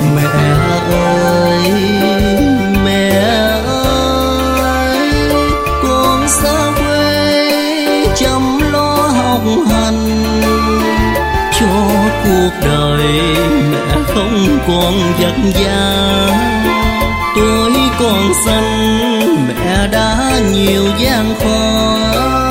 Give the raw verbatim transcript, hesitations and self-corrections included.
Mẹ ơi, mẹ ơi, con xa quê chăm lo học hành, cho cuộc đời mẹ không còn vất vả. Tuổi còn xanh mẹ đã nhiều gian khó,